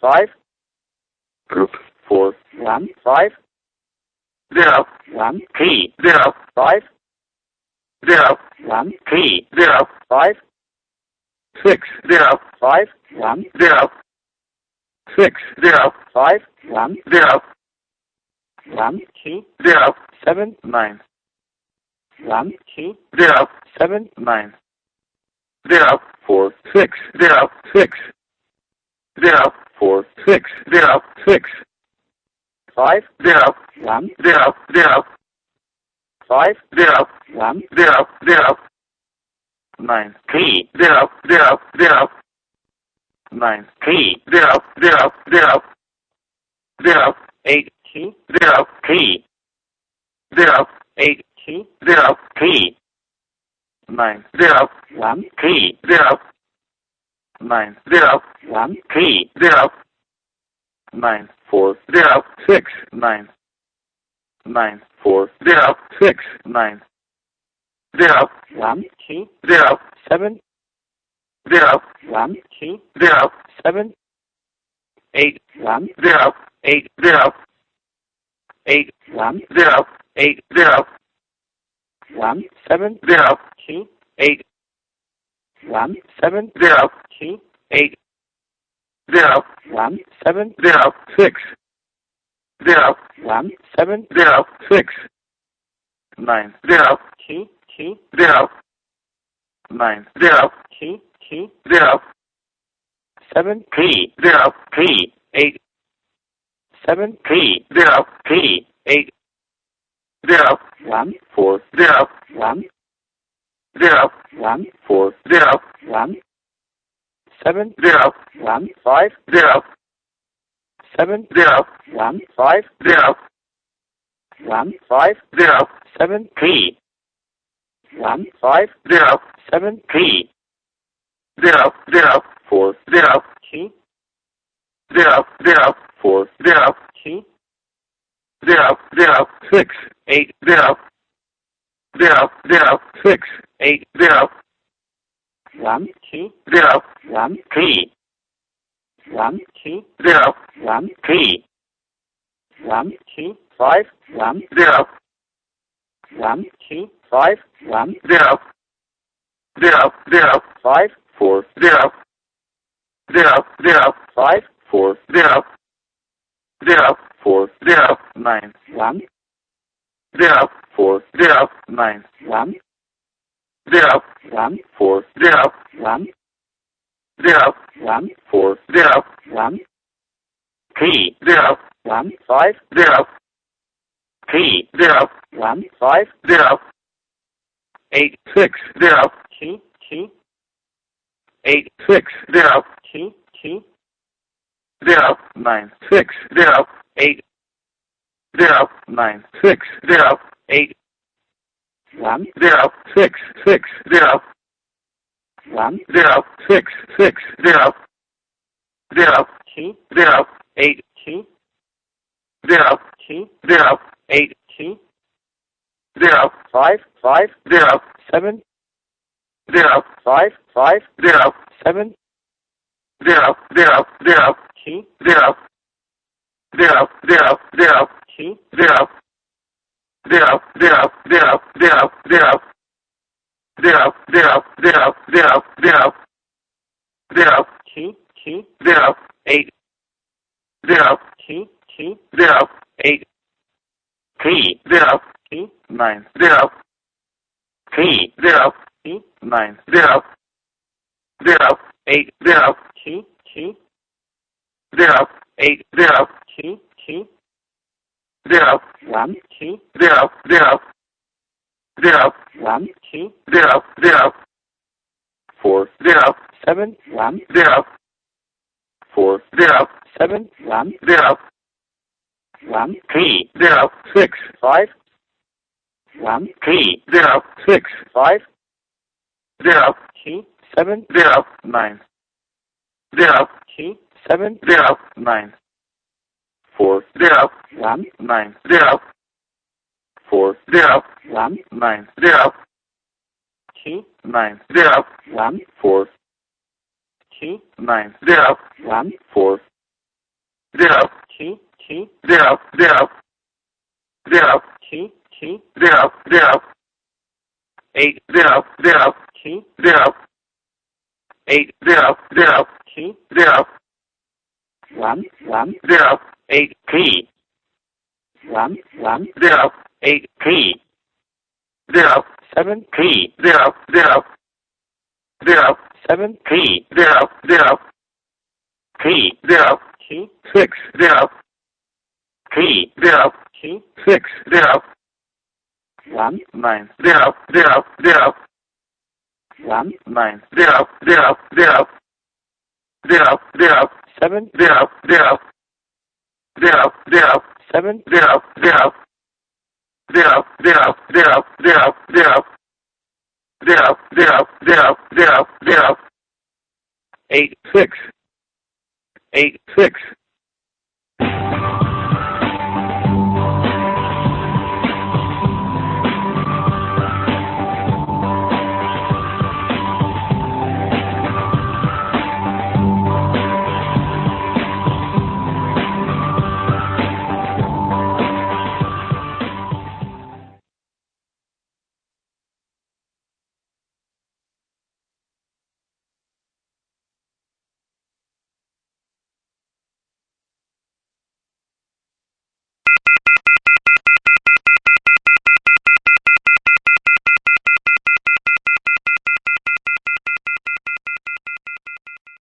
5 group 4 1 5 0 1 T 0 5 0 1 T 0 5 6 0 5 1 0 6 0 5 1 0 1 2 0 7 9 1 2 0 7 9 0 4 6 0 6 0 4 6 0 6 5 0 1 0 0 5 0 1 0 0 9 T 0 0 0 9 T 0 0 0 0 8 2 0 T 0 8 2 0 T 9 0 1 T 0 9 0 1 T 0 9 4 0 6 9 9 4 0 6 9 0 1 2 0 7 0 1 2 0 7 8 1 0 8 0 8 1 0 8 0 1 7 0 2 8 1 7 0 2 8 0 1 7 0 6 0 1 7 0 6 9 0 2 2 0 9 0 2 2 0 7 T 0 T 8 7 T 0 T 8 0 1 4 0 1 0 1 4 0 1 7 0 1 5 0 7 0 1 5 0 1 5 0 7 T 1 5 0 7 T 0 0 4 0 2 0 0 4 0 2 0 0 6 8 0 0 0 6 8 0 1 2 0 1 T 1 2 0 1 T 1 2 5 1 0 1 2 5 1 0 0 0 5 4 0 0 0 5 4 0 0 4 0 9 1 0 4 0 9 1 0 1 4 0 1 0 1 4 0 1 T 0 1 5 0 T 0 1 5 0 8 6 0 2 2 8 6 0 2 2 0 9 6 0 8 0 9 6 0 8 1 0 6 6 0 1 0 6 6 0 0 2 0 8 2 0 2 0 8 2 0 5 5 0 7 0 5 5 0 7 0 0 0 2 0 0 0 0 2 0 0 0 0 0 0 0 0 0 0 0 0 2 2 0 8 0 2 2 0 8 T 0 2 9 0 T 0 2 9 0 0 8 0 2 2 0 8 0 2 2 0 1 2 0 0 0 1 2 0 0 4 0 7 1 0 4 0 7 1 0 1 T 0 6 5 1 T 0 6 5 0 2 7 0 9 0 2 7 0 9 4 0 1 9 0 4 0 1 9 0 2 9 0 1 4 2 0 1 4 0, 2, 2, 0, 0, 0, 2, 2, 0, 0, 8, 0, 0, 2, 0, 8, 0, 0, 2, 0, 1, 1, 0, 8, 3, 1, 1, 0, 8, 3, 0, 7, 3, 0, 0, 0, 7, 3, 0, 0, 3, 0, 2, 6, 0, 3, 0, 2, 6, 0, 1, 9, 0, 0, 0, 1, 9, 0, 0, 0, 0, 0, 7, 0, 0, 0, 0, 7, 0, 0, 0, 0, 0, 0, 0, 0, 0, 0, 0, 0, 8, 6, 8, 6,